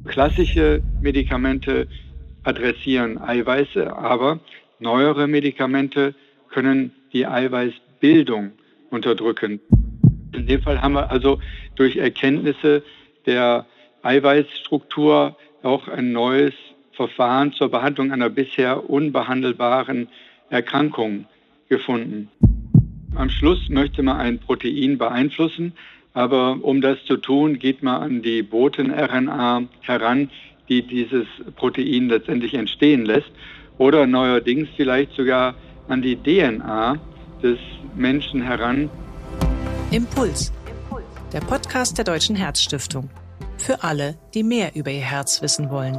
Klassische Medikamente adressieren Eiweiße, aber neuere Medikamente können die Eiweißbildung unterdrücken. In dem Fall haben wir also durch Erkenntnisse der Eiweißstruktur auch ein neues Verfahren zur Behandlung einer bisher unbehandelbaren Erkrankung gefunden. Am Schluss möchte man ein Protein beeinflussen, aber um das zu tun, geht man an die Boten-RNA heran, die dieses Protein letztendlich entstehen lässt, oder neuerdings vielleicht sogar an die DNA des Menschen heran. Impuls, der Podcast der Deutschen Herzstiftung. Für alle, die mehr über ihr Herz wissen wollen.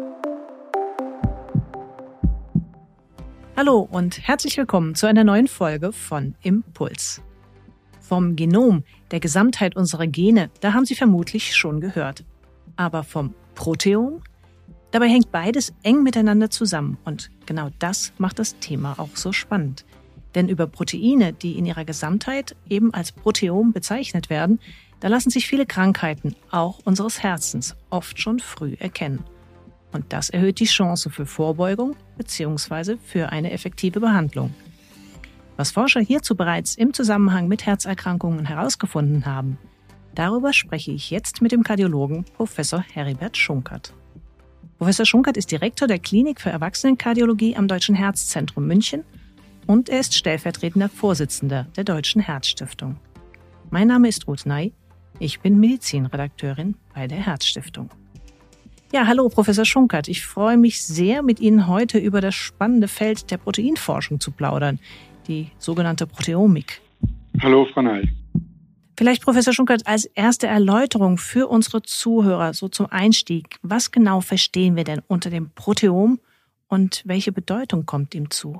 Hallo und herzlich willkommen zu einer neuen Folge von Impuls. Vom Genom, der Gesamtheit unserer Gene, da haben Sie vermutlich schon gehört. Aber vom Proteom? Dabei hängt beides eng miteinander zusammen und genau das macht das Thema auch so spannend. Denn über Proteine, die in ihrer Gesamtheit eben als Proteom bezeichnet werden, da lassen sich viele Krankheiten, auch unseres Herzens, oft schon früh erkennen. Und das erhöht die Chance für Vorbeugung bzw. für eine effektive Behandlung. Was Forscher hierzu bereits im Zusammenhang mit Herzerkrankungen herausgefunden haben, darüber spreche ich jetzt mit dem Kardiologen Professor Heribert Schunkert. Professor Schunkert ist Direktor der Klinik für Erwachsenenkardiologie am Deutschen Herzzentrum München und er ist stellvertretender Vorsitzender der Deutschen Herzstiftung. Mein Name ist Ruth Ney, ich bin Medizinredakteurin bei der Herzstiftung. Ja, hallo Professor Schunkert, ich freue mich sehr, mit Ihnen heute über das spannende Feld der Proteinforschung zu plaudern, die sogenannte Proteomik. Hallo Frau Ney. Vielleicht, Professor Schunkert, als erste Erläuterung für unsere Zuhörer, so zum Einstieg, was genau verstehen wir denn unter dem Proteom und welche Bedeutung kommt ihm zu?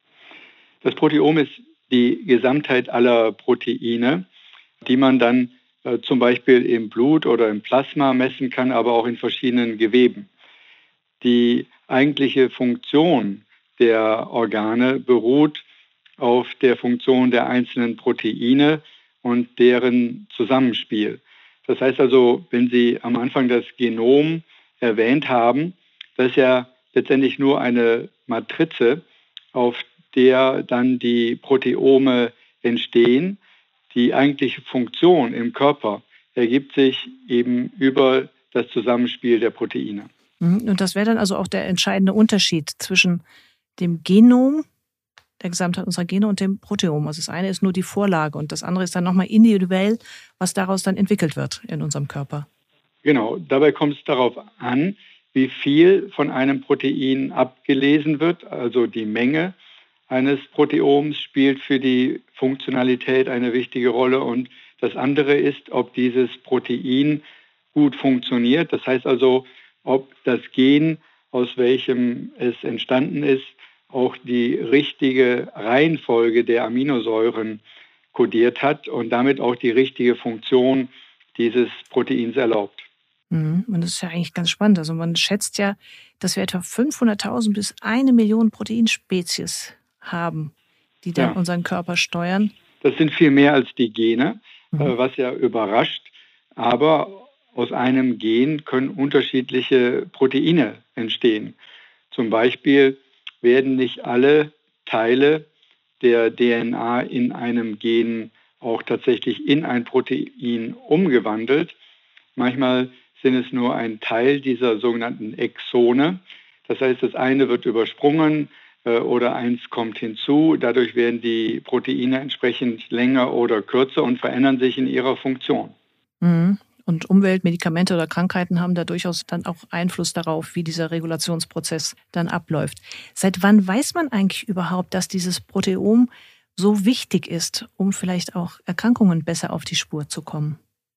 Das Proteom ist die Gesamtheit aller Proteine, die man dann zum Beispiel im Blut oder im Plasma messen kann, aber auch in verschiedenen Geweben. Die eigentliche Funktion der Organe beruht auf der Funktion der einzelnen Proteine und deren Zusammenspiel. Das heißt also, wenn Sie am Anfang das Genom erwähnt haben, das ist ja letztendlich nur eine Matrize, auf der dann die Proteome entstehen. Die eigentliche Funktion im Körper ergibt sich eben über das Zusammenspiel der Proteine. Und das wäre dann also auch der entscheidende Unterschied zwischen dem Genom, der Gesamtheit unserer Gene, und dem Proteom. Also das eine ist nur die Vorlage und das andere ist dann nochmal individuell, was daraus dann entwickelt wird in unserem Körper. Genau, dabei kommt es darauf an, wie viel von einem Protein abgelesen wird, also die Menge eines Proteoms spielt für die Funktionalität eine wichtige Rolle und das andere ist, ob dieses Protein gut funktioniert. Das heißt also, ob das Gen, aus welchem es entstanden ist, auch die richtige Reihenfolge der Aminosäuren kodiert hat und damit auch die richtige Funktion dieses Proteins erlaubt. Und das ist ja eigentlich ganz spannend. Also man schätzt ja, dass wir etwa 500.000 bis 1 Million Proteinspezies haben, die dann unseren Körper steuern. Das sind viel mehr als die Gene, was ja überrascht. Aber aus einem Gen können unterschiedliche Proteine entstehen. Zum Beispiel werden nicht alle Teile der DNA in einem Gen auch tatsächlich in ein Protein umgewandelt. Manchmal sind es nur ein Teil dieser sogenannten Exone. Das heißt, das eine wird übersprungen oder eins kommt hinzu. Dadurch werden die Proteine entsprechend länger oder kürzer und verändern sich in ihrer Funktion. Und Umwelt, Medikamente oder Krankheiten haben da durchaus dann auch Einfluss darauf, wie dieser Regulationsprozess dann abläuft. Seit wann weiß man eigentlich überhaupt, dass dieses Proteom so wichtig ist, um vielleicht auch Erkrankungen besser auf die Spur zu kommen?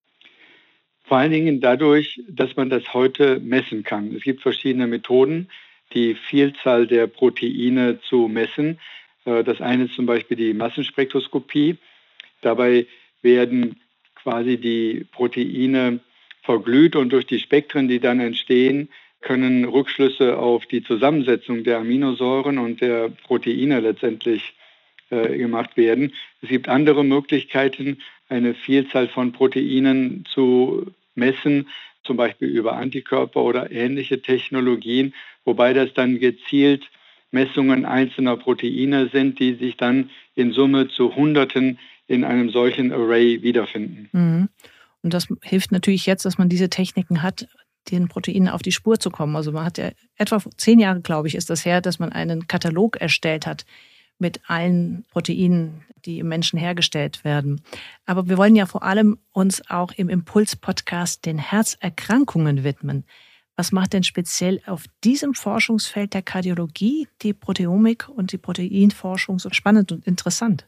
Vor allen Dingen dadurch, dass man das heute messen kann. Es gibt verschiedene Methoden, die Vielzahl der Proteine zu messen. Das eine ist zum Beispiel die Massenspektroskopie. Dabei werden quasi die Proteine verglüht und durch die Spektren, die dann entstehen, können Rückschlüsse auf die Zusammensetzung der Aminosäuren und der Proteine letztendlich gemacht werden. Es gibt andere Möglichkeiten, eine Vielzahl von Proteinen zu messen, zum Beispiel über Antikörper oder ähnliche Technologien, wobei das dann gezielt Messungen einzelner Proteine sind, die sich dann in Summe zu Hunderten in einem solchen Array wiederfinden. Mhm. Und das hilft natürlich jetzt, dass man diese Techniken hat, den Proteinen auf die Spur zu kommen. Also man hat ja etwa 10 Jahre, glaube ich, ist das her, dass man einen Katalog erstellt hat mit allen Proteinen, die im Menschen hergestellt werden. Aber wir wollen ja vor allem uns auch im Impuls-Podcast den Herzerkrankungen widmen. Was macht denn speziell auf diesem Forschungsfeld der Kardiologie die Proteomik und die Proteinforschung so spannend und interessant?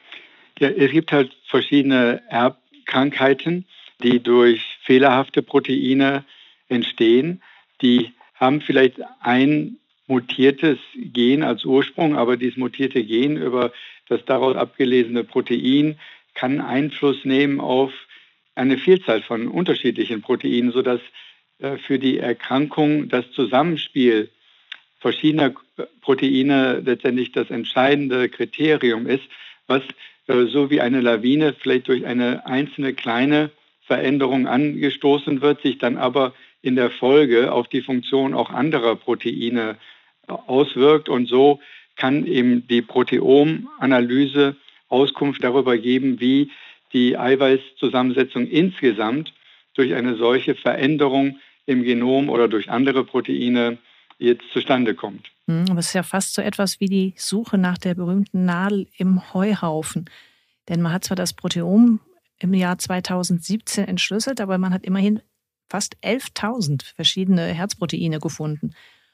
Ja, es gibt halt verschiedene Erbkrankheiten, die durch fehlerhafte Proteine entstehen. Die haben vielleicht ein mutiertes Gen als Ursprung, aber dieses mutierte Gen über das daraus abgelesene Protein kann Einfluss nehmen auf eine Vielzahl von unterschiedlichen Proteinen, sodass für die Erkrankung das Zusammenspiel verschiedener Proteine letztendlich das entscheidende Kriterium ist, was so wie eine Lawine vielleicht durch eine einzelne kleine Veränderung angestoßen wird, sich dann aber in der Folge auf die Funktion auch anderer Proteine auswirkt. Und so kann eben die Proteomanalyse Auskunft darüber geben, wie die Eiweißzusammensetzung insgesamt durch eine solche Veränderung im Genom oder durch andere Proteine jetzt zustande kommt. Aber es ist ja fast so etwas wie die Suche nach der berühmten Nadel im Heuhaufen. Denn man hat zwar das Proteom im Jahr 2017 entschlüsselt, aber man hat immerhin fast 11.000 verschiedene Herzproteine gefunden.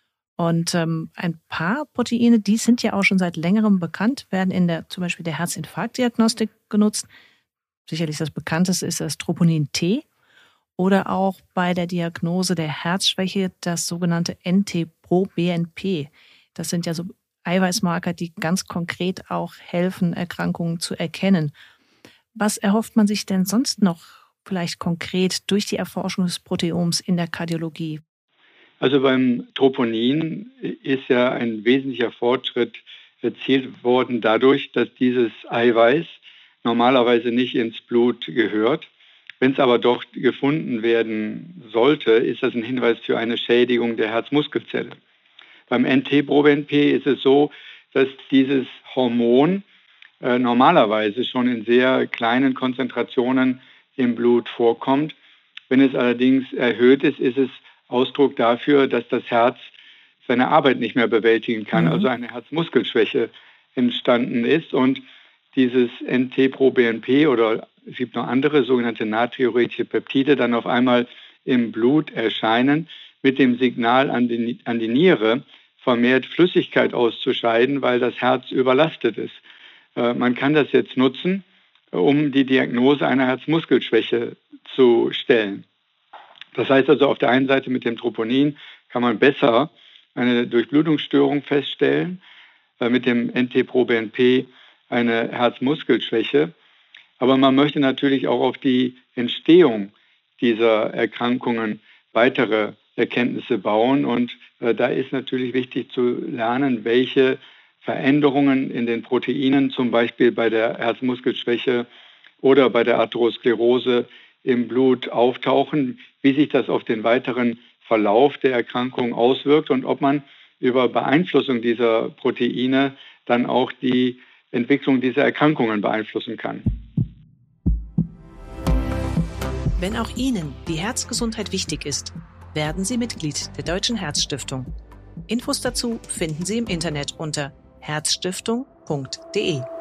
Und ein paar Proteine, die sind ja auch schon seit längerem bekannt, werden in zum Beispiel der Herzinfarktdiagnostik genutzt. Sicherlich das bekannteste ist das Troponin T oder auch bei der Diagnose der Herzschwäche das sogenannte NT-proBNP. Das sind ja so Eiweißmarker, die ganz konkret auch helfen, Erkrankungen zu erkennen. Was erhofft man sich denn sonst noch vielleicht konkret durch die Erforschung des Proteoms in der Kardiologie? Also beim Troponin ist ja ein wesentlicher Fortschritt erzielt worden dadurch, dass dieses Eiweiß normalerweise nicht ins Blut gehört. Wenn es aber doch gefunden werden sollte, ist das ein Hinweis für eine Schädigung der Herzmuskelzelle. Beim NT-proBNP ist es so, dass dieses Hormon normalerweise schon in sehr kleinen Konzentrationen im Blut vorkommt. Wenn es allerdings erhöht ist, ist es Ausdruck dafür, dass das Herz seine Arbeit nicht mehr bewältigen kann, also eine Herzmuskelschwäche entstanden ist. Und dieses NT-proBNP oder es gibt noch andere sogenannte natriuretische Peptide dann auf einmal im Blut erscheinen, mit dem Signal an die Niere vermehrt Flüssigkeit auszuscheiden, weil das Herz überlastet ist. Man kann das jetzt nutzen, um die Diagnose einer Herzmuskelschwäche zu stellen. Das heißt also, auf der einen Seite mit dem Troponin kann man besser eine Durchblutungsstörung feststellen, mit dem NT-proBNP eine Herzmuskelschwäche. Aber man möchte natürlich auch auf die Entstehung dieser Erkrankungen weitere Erkenntnisse bauen. Und da ist natürlich wichtig zu lernen, welche Veränderungen in den Proteinen, zum Beispiel bei der Herzmuskelschwäche oder bei der Atherosklerose im Blut auftauchen, wie sich das auf den weiteren Verlauf der Erkrankung auswirkt und ob man über Beeinflussung dieser Proteine dann auch die Entwicklung dieser Erkrankungen beeinflussen kann. Wenn auch Ihnen die Herzgesundheit wichtig ist, werden Sie Mitglied der Deutschen Herzstiftung. Infos dazu finden Sie im Internet unter herzstiftung.de.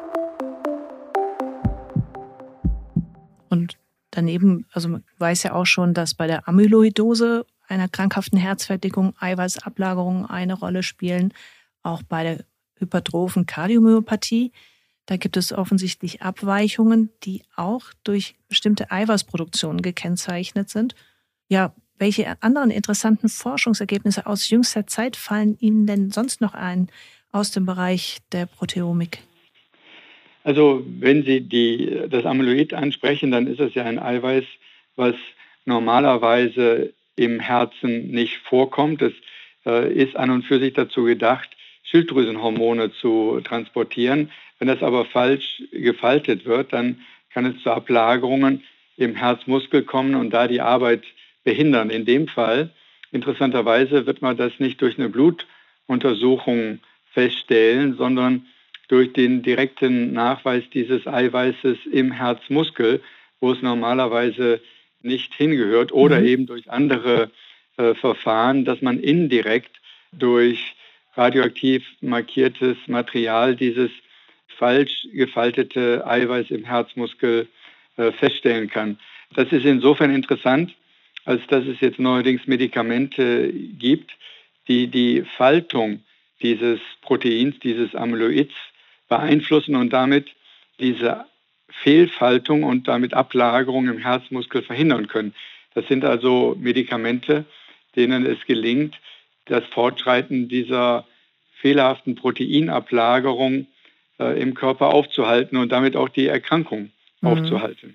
Und daneben, also man weiß ja auch schon, dass bei der Amyloidose, einer krankhaften Herzverdickung, Eiweißablagerungen eine Rolle spielen, auch bei der hypertrophen Kardiomyopathie. Da gibt es offensichtlich Abweichungen, die auch durch bestimmte Eiweißproduktionen gekennzeichnet sind. Ja, welche anderen interessanten Forschungsergebnisse aus jüngster Zeit fallen Ihnen denn sonst noch ein aus dem Bereich der Proteomik? Also wenn Sie das Amyloid ansprechen, dann ist es ja ein Eiweiß, was normalerweise im Herzen nicht vorkommt. Es ist an und für sich dazu gedacht, Schilddrüsenhormone zu transportieren. Wenn das aber falsch gefaltet wird, dann kann es zu Ablagerungen im Herzmuskel kommen und da die Arbeit behindern. In dem Fall, interessanterweise, wird man das nicht durch eine Blutuntersuchung feststellen, sondern durch den direkten Nachweis dieses Eiweißes im Herzmuskel, wo es normalerweise nicht hingehört, oder eben durch andere Verfahren, dass man indirekt durch radioaktiv markiertes Material dieses falsch gefaltete Eiweiß im Herzmuskel feststellen kann. Das ist insofern interessant, als dass es jetzt neuerdings Medikamente gibt, die die Faltung dieses Proteins, dieses Amyloids beeinflussen und damit diese Fehlfaltung und damit Ablagerung im Herzmuskel verhindern können. Das sind also Medikamente, denen es gelingt, das Fortschreiten dieser fehlerhaften Proteinablagerung im Körper aufzuhalten und damit auch die Erkrankung aufzuhalten.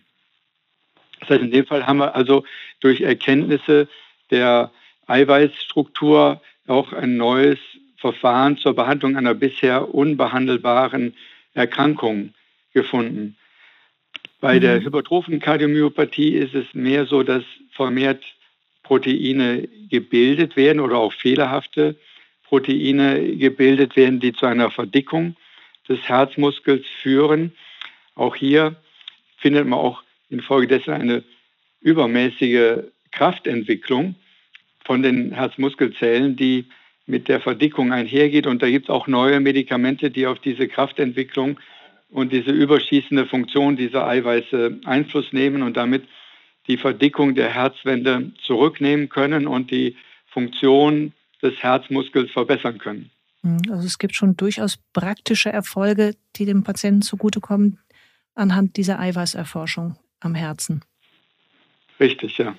Das heißt, in dem Fall haben wir also durch Erkenntnisse der Eiweißstruktur auch ein neues Verfahren zur Behandlung einer bisher unbehandelbaren Erkrankung gefunden. Bei der hypertrophen Kardiomyopathie ist es mehr so, dass vermehrt Proteine gebildet werden oder auch fehlerhafte Proteine gebildet werden, die zu einer Verdickung des Herzmuskels führen. Auch hier findet man auch infolgedessen eine übermäßige Kraftentwicklung von den Herzmuskelzellen, die mit der Verdickung einhergeht. Und da gibt es auch neue Medikamente, die auf diese Kraftentwicklung und diese überschießende Funktion dieser Eiweiße Einfluss nehmen und damit die Verdickung der Herzwände zurücknehmen können und die Funktion des Herzmuskels verbessern können. Also es gibt schon durchaus praktische Erfolge, die dem Patienten zugutekommen anhand dieser Eiweißerforschung am Herzen. Richtig, ja.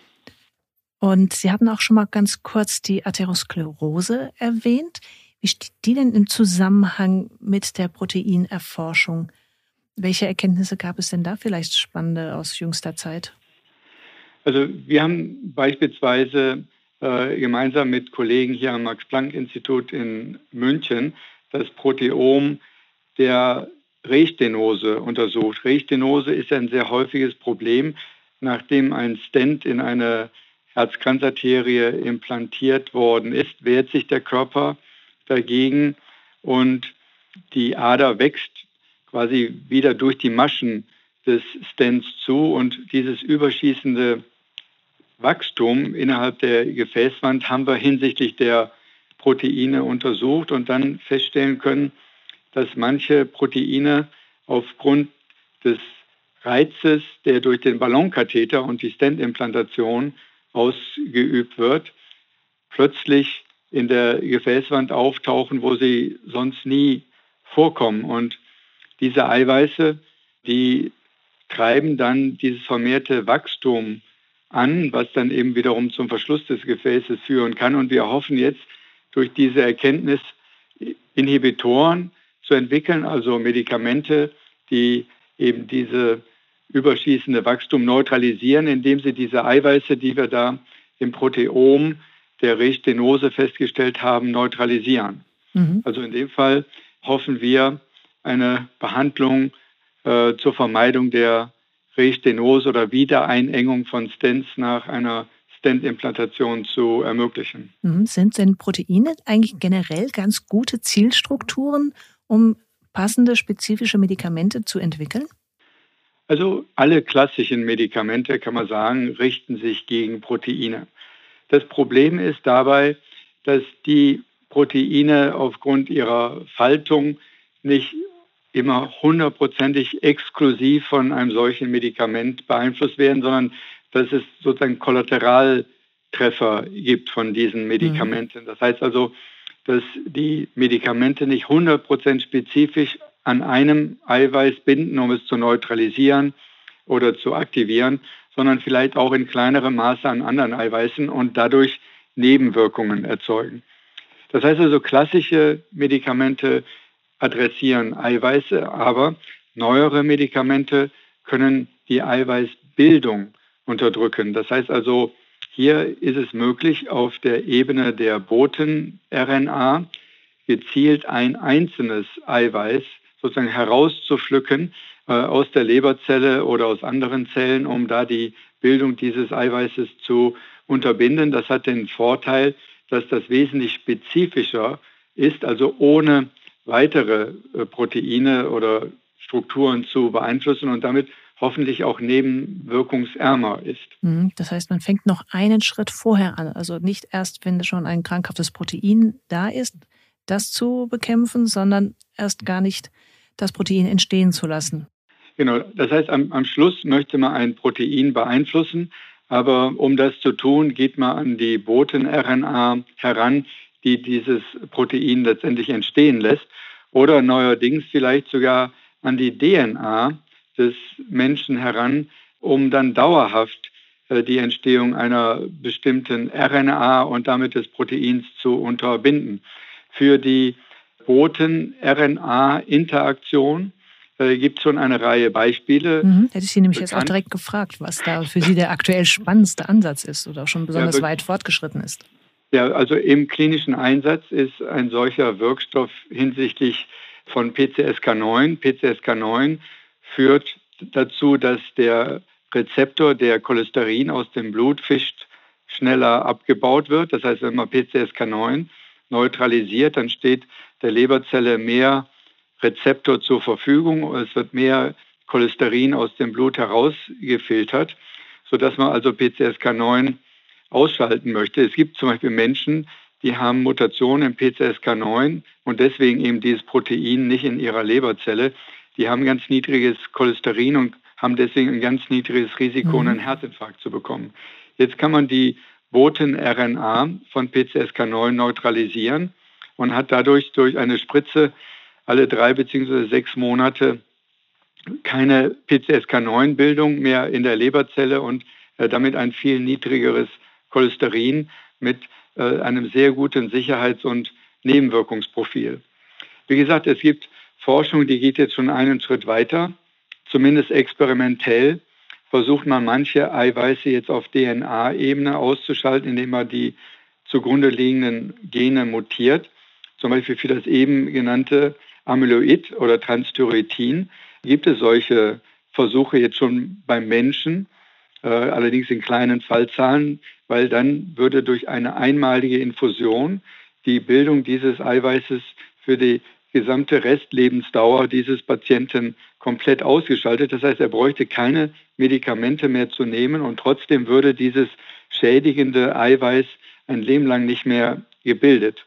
Und Sie hatten auch schon mal ganz kurz die Atherosklerose erwähnt. Wie steht die denn im Zusammenhang mit der Proteinerforschung? Welche Erkenntnisse gab es denn da vielleicht spannende aus jüngster Zeit? Also wir haben beispielsweise gemeinsam mit Kollegen hier am Max-Planck-Institut in München das Proteom der Rehstenose untersucht. Rehstenose ist ein sehr häufiges Problem, nachdem ein Stent in eine Herzkranzarterie implantiert worden ist, wehrt sich der Körper dagegen und die Ader wächst quasi wieder durch die Maschen des Stents zu und dieses überschießende Wachstum innerhalb der Gefäßwand haben wir hinsichtlich der Proteine untersucht und dann feststellen können, dass manche Proteine aufgrund des Reizes, der durch den Ballonkatheter und die Stentimplantation ausgeübt wird, plötzlich in der Gefäßwand auftauchen, wo sie sonst nie vorkommen. Und diese Eiweiße, die treiben dann dieses vermehrte Wachstum an, was dann eben wiederum zum Verschluss des Gefäßes führen kann. Und wir hoffen jetzt durch diese Erkenntnis Inhibitoren zu entwickeln, also Medikamente, die eben diese überschießende Wachstum neutralisieren, indem sie diese Eiweiße, die wir da im Proteom der Rehstenose festgestellt haben, neutralisieren. Also in dem Fall hoffen wir, eine Behandlung zur Vermeidung der Rehstenose oder Wiedereinengung von Stents nach einer Stent-Implantation zu ermöglichen. Sind denn Proteine eigentlich generell ganz gute Zielstrukturen, um passende spezifische Medikamente zu entwickeln? Also alle klassischen Medikamente, kann man sagen, richten sich gegen Proteine. Das Problem ist dabei, dass die Proteine aufgrund ihrer Faltung nicht immer hundertprozentig exklusiv von einem solchen Medikament beeinflusst werden, sondern dass es sozusagen Kollateraltreffer gibt von diesen Medikamenten. Das heißt also, dass die Medikamente nicht 100% spezifisch an einem Eiweiß binden, um es zu neutralisieren oder zu aktivieren, sondern vielleicht auch in kleinerem Maße an anderen Eiweißen und dadurch Nebenwirkungen erzeugen. Das heißt also, klassische Medikamente adressieren Eiweiße, aber neuere Medikamente können die Eiweißbildung unterdrücken. Das heißt also, hier ist es möglich, auf der Ebene der Boten-RNA gezielt ein einzelnes Eiweiß sozusagen herauszupflücken aus der Leberzelle oder aus anderen Zellen, um da die Bildung dieses Eiweißes zu unterbinden. Das hat den Vorteil, dass das wesentlich spezifischer ist, also ohne weitere Proteine oder Strukturen zu beeinflussen und damit hoffentlich auch nebenwirkungsärmer ist. Das heißt, man fängt noch einen Schritt vorher an, also nicht erst, wenn schon ein krankhaftes Protein da ist, das zu bekämpfen, sondern erst gar nicht das Protein entstehen zu lassen. Genau, das heißt, am Schluss möchte man ein Protein beeinflussen, aber um das zu tun, geht man an die Boten-RNA heran, die dieses Protein letztendlich entstehen lässt, oder neuerdings vielleicht sogar an die DNA des Menschen heran, um dann dauerhaft die Entstehung einer bestimmten RNA und damit des Proteins zu unterbinden. Für die Boten-RNA-Interaktion gibt es schon eine Reihe Beispiele. Hätte ich Sie nämlich jetzt auch direkt gefragt, was da für Sie der aktuell spannendste Ansatz ist oder schon besonders weit fortgeschritten ist. Ja, also im klinischen Einsatz ist ein solcher Wirkstoff hinsichtlich von PCSK9. PCSK9 führt dazu, dass der Rezeptor, der Cholesterin aus dem Blut fischt, schneller abgebaut wird. Das heißt, wenn man PCSK9 neutralisiert, dann steht der Leberzelle mehr Rezeptor zur Verfügung. Es wird mehr Cholesterin aus dem Blut herausgefiltert, sodass man also PCSK9 ausschalten möchte. Es gibt zum Beispiel Menschen, die haben Mutationen im PCSK9 und deswegen eben dieses Protein nicht in ihrer Leberzelle. Die haben ganz niedriges Cholesterin und haben deswegen ein ganz niedriges Risiko, einen Herzinfarkt zu bekommen. Jetzt kann man die Boten-RNA von PCSK9 neutralisieren und hat dadurch durch eine Spritze alle 3 bzw. 6 Monate keine PCSK9-Bildung mehr in der Leberzelle und damit ein viel niedrigeres Cholesterin mit einem sehr guten Sicherheits- und Nebenwirkungsprofil. Wie gesagt, es gibt Forschung, die geht jetzt schon einen Schritt weiter. Zumindest experimentell versucht man manche Eiweiße jetzt auf DNA-Ebene auszuschalten, indem man die zugrunde liegenden Gene mutiert. Zum Beispiel für das eben genannte Amyloid oder Transthyretin gibt es solche Versuche jetzt schon beim Menschen, allerdings in kleinen Fallzahlen, weil dann würde durch eine einmalige Infusion die Bildung dieses Eiweißes für die gesamte Restlebensdauer dieses Patienten komplett ausgeschaltet. Das heißt, er bräuchte keine Medikamente mehr zu nehmen und trotzdem würde dieses schädigende Eiweiß ein Leben lang nicht mehr gebildet.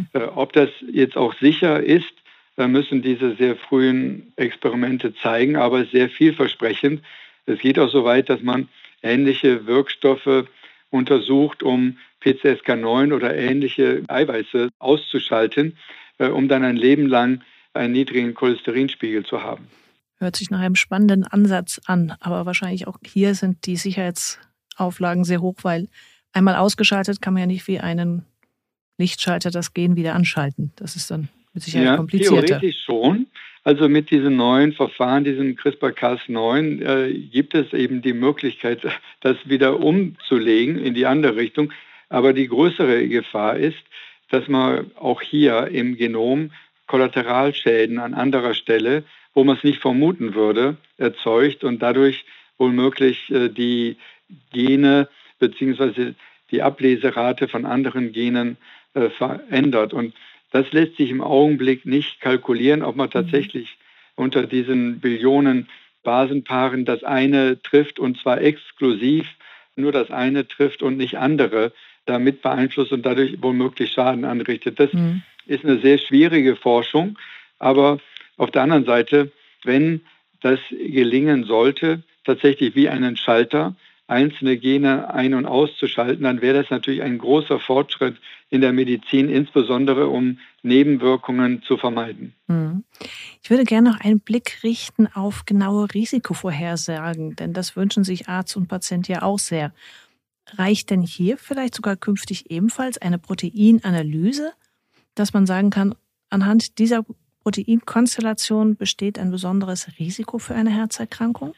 Ob das jetzt auch sicher ist, müssen diese sehr frühen Experimente zeigen, aber sehr vielversprechend. Es geht auch so weit, dass man ähnliche Wirkstoffe untersucht, um PCSK9 oder ähnliche Eiweiße auszuschalten, um dann ein Leben lang einen niedrigen Cholesterinspiegel zu haben. Hört sich nach einem spannenden Ansatz an, aber wahrscheinlich auch hier sind die Sicherheitsauflagen sehr hoch, weil einmal ausgeschaltet kann man ja nicht wie einen Lichtschalter das Gen wieder anschalten. Das ist dann mit Sicherheit komplizierter. Theoretisch schon. Also mit diesen neuen Verfahren, diesem CRISPR-Cas9, gibt es eben die Möglichkeit, das wieder umzulegen in die andere Richtung. Aber die größere Gefahr ist, dass man auch hier im Genom Kollateralschäden an anderer Stelle, wo man es nicht vermuten würde, erzeugt und dadurch womöglich die Gene bzw. die Ableserate von anderen Genen verändert. Und das lässt sich im Augenblick nicht kalkulieren, ob man tatsächlich unter diesen Billionen Basenpaaren das eine trifft und zwar exklusiv nur das eine trifft und nicht andere damit beeinflusst und dadurch womöglich Schaden anrichtet. Das ist eine sehr schwierige Forschung, aber auf der anderen Seite, wenn das gelingen sollte, tatsächlich wie einen Schalter einzelne Gene ein- und auszuschalten, dann wäre das natürlich ein großer Fortschritt in der Medizin, insbesondere um Nebenwirkungen zu vermeiden. Ich würde gerne noch einen Blick richten auf genaue Risikovorhersagen, denn das wünschen sich Arzt und Patient ja auch sehr. Reicht denn hier vielleicht sogar künftig ebenfalls eine Proteinanalyse, dass man sagen kann, anhand dieser Proteinkonstellation besteht ein besonderes Risiko für eine Herzerkrankung?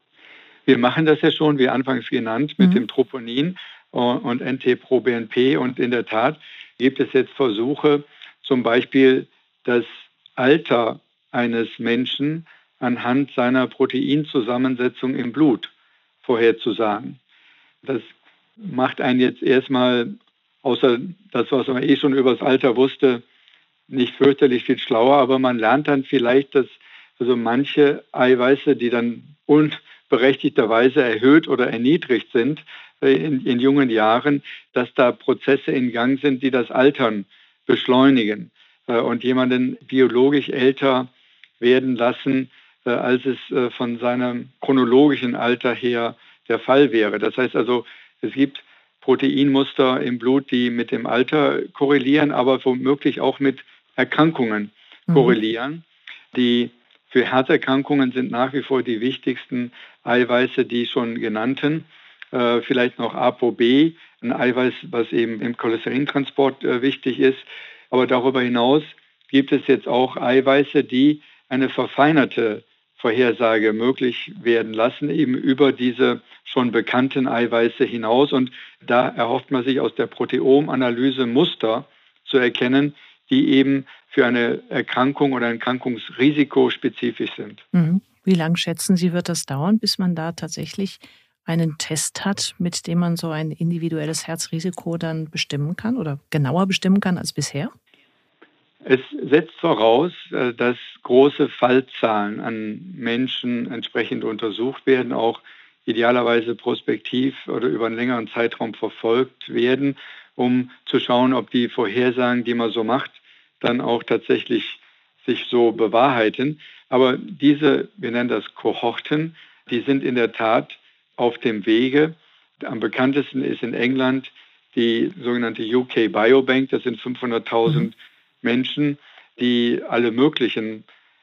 Wir machen das ja schon, wie anfangs genannt, mit dem Troponin und NT-proBNP. Und in der Tat gibt es jetzt Versuche, zum Beispiel das Alter eines Menschen anhand seiner Proteinzusammensetzung im Blut vorherzusagen. Das macht einen jetzt erstmal, außer das, was man schon über das Alter wusste, nicht fürchterlich viel schlauer, aber man lernt dann vielleicht, dass also manche Eiweiße, die dann unberechtigterweise erhöht oder erniedrigt sind in jungen Jahren, dass da Prozesse in Gang sind, die das Altern beschleunigen und jemanden biologisch älter werden lassen, als es von seinem chronologischen Alter her der Fall wäre. Das heißt also, es gibt Proteinmuster im Blut, die mit dem Alter korrelieren, aber womöglich auch mit Erkrankungen korrelieren. Die für Herzerkrankungen sind nach wie vor die wichtigsten Eiweiße, die schon genannten. Vielleicht noch ApoB, ein Eiweiß, was eben im Cholesterintransport wichtig ist. Aber darüber hinaus gibt es jetzt auch Eiweiße, die eine verfeinerte Vorhersage möglich werden lassen, eben über diese schon bekannten Eiweiße hinaus. Und da erhofft man sich aus der Proteomanalyse Muster zu erkennen, die eben für eine Erkrankung oder ein Erkrankungsrisiko spezifisch sind. Wie lange schätzen Sie, wird das dauern, bis man da tatsächlich einen Test hat, mit dem man so ein individuelles Herzrisiko dann bestimmen kann oder genauer bestimmen kann als bisher? Es setzt voraus, dass große Fallzahlen an Menschen entsprechend untersucht werden, auch idealerweise prospektiv oder über einen längeren Zeitraum verfolgt werden, um zu schauen, ob die Vorhersagen, die man so macht, dann auch tatsächlich sich so bewahrheiten. Aber diese, wir nennen das Kohorten, die sind in der Tat auf dem Wege. Am bekanntesten ist in England die sogenannte UK Biobank. Das sind 500.000 Menschen, die alle möglichen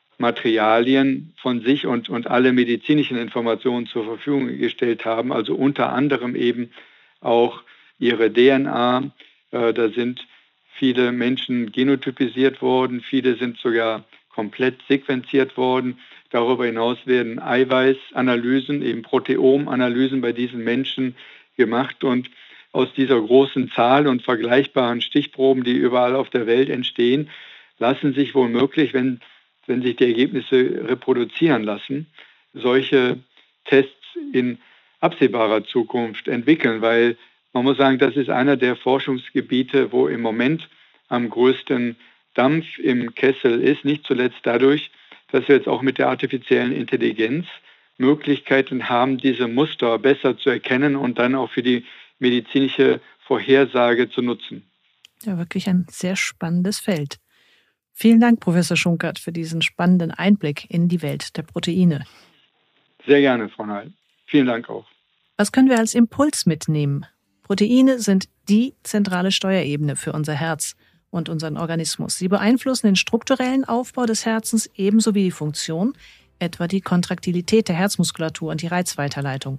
Materialien von sich und alle medizinischen Informationen zur Verfügung gestellt haben. Also unter anderem eben auch ihre DNA. Da sind viele Menschen genotypisiert worden, viele sind sogar komplett sequenziert worden. Darüber hinaus werden Eiweißanalysen, eben Proteomanalysen bei diesen Menschen gemacht. Und aus dieser großen Zahl und vergleichbaren Stichproben, die überall auf der Welt entstehen, lassen sich womöglich, wenn sich die Ergebnisse reproduzieren lassen, solche Tests in absehbarer Zukunft entwickeln, weil man muss sagen, das ist einer der Forschungsgebiete, wo im Moment am größten Dampf im Kessel ist, nicht zuletzt dadurch, dass wir jetzt auch mit der artifiziellen Intelligenz Möglichkeiten haben, diese Muster besser zu erkennen und dann auch für die medizinische Vorhersage zu nutzen. Ja, wirklich ein sehr spannendes Feld. Vielen Dank, Professor Schunkert, für diesen spannenden Einblick in die Welt der Proteine. Sehr gerne, Frau Neil. Vielen Dank auch. Was können wir als Impuls mitnehmen? Proteine sind die zentrale Steuerebene für unser Herz und unseren Organismus. Sie beeinflussen den strukturellen Aufbau des Herzens ebenso wie die Funktion, etwa die Kontraktilität der Herzmuskulatur und die Reizweiterleitung.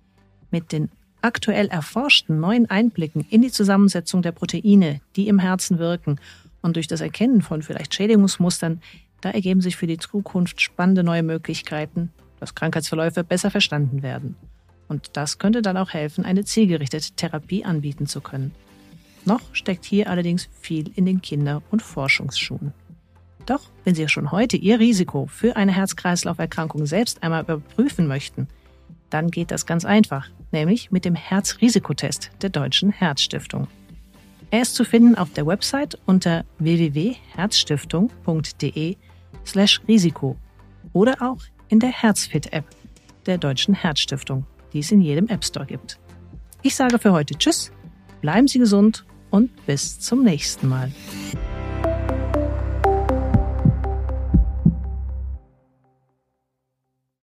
Mit den aktuell erforschten neuen Einblicken in die Zusammensetzung der Proteine, die im Herzen wirken und durch das Erkennen von vielleicht Schädigungsmustern, da ergeben sich für die Zukunft spannende neue Möglichkeiten, dass Krankheitsverläufe besser verstanden werden. Und das könnte dann auch helfen, eine zielgerichtete Therapie anbieten zu können. Noch steckt hier allerdings viel in den Kinder- und Forschungsschuhen. Doch wenn Sie schon heute Ihr Risiko für eine Herz-Kreislauf-Erkrankung selbst einmal überprüfen möchten, dann geht das ganz einfach, nämlich mit dem Herzrisikotest der Deutschen Herzstiftung. Er ist zu finden auf der Website unter www.herzstiftung.de/Risiko oder auch in der Herzfit-App der Deutschen Herzstiftung, die es in jedem App Store gibt. Ich sage für heute Tschüss, bleiben Sie gesund und bis zum nächsten Mal.